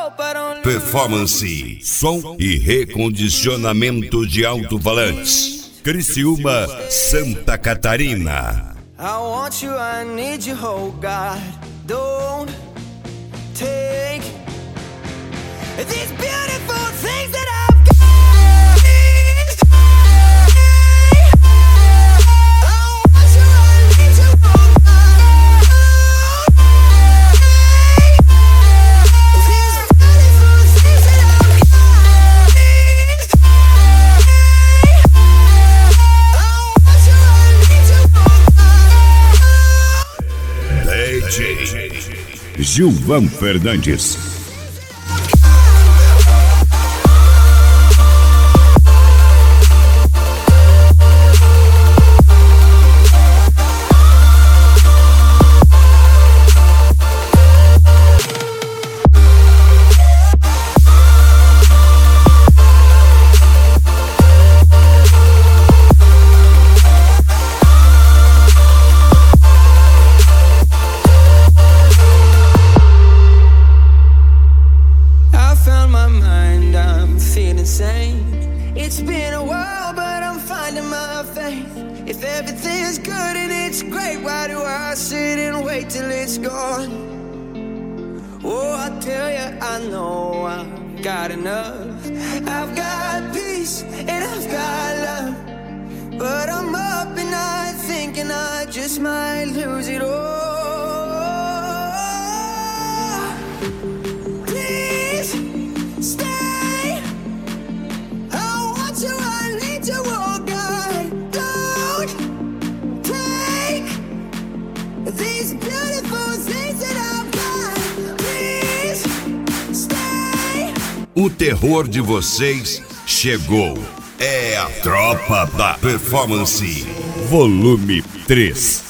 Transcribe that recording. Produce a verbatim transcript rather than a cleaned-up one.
Performance, som e recondicionamento de alto-falantes. Criciúma, Santa Catarina. I want you, I need you, oh God. Don't take these beautiful things that I've got. I want you, I need you, oh God. These beautiful things that I've got. I want you, I need you, oh God. D J Gilvan Fernandes. It's been a while, but I'm finding my faith. If everything's good and it's great, why do I sit and wait till it's gone? Oh, I tell you, I know I've got enough. I've got peace and I've got love, but I'm up and I thinking I just might lose it all. Please stay. These beautiful things that I've got, please stay. O terror de vocês chegou. É a Tropa da Performance, volume três.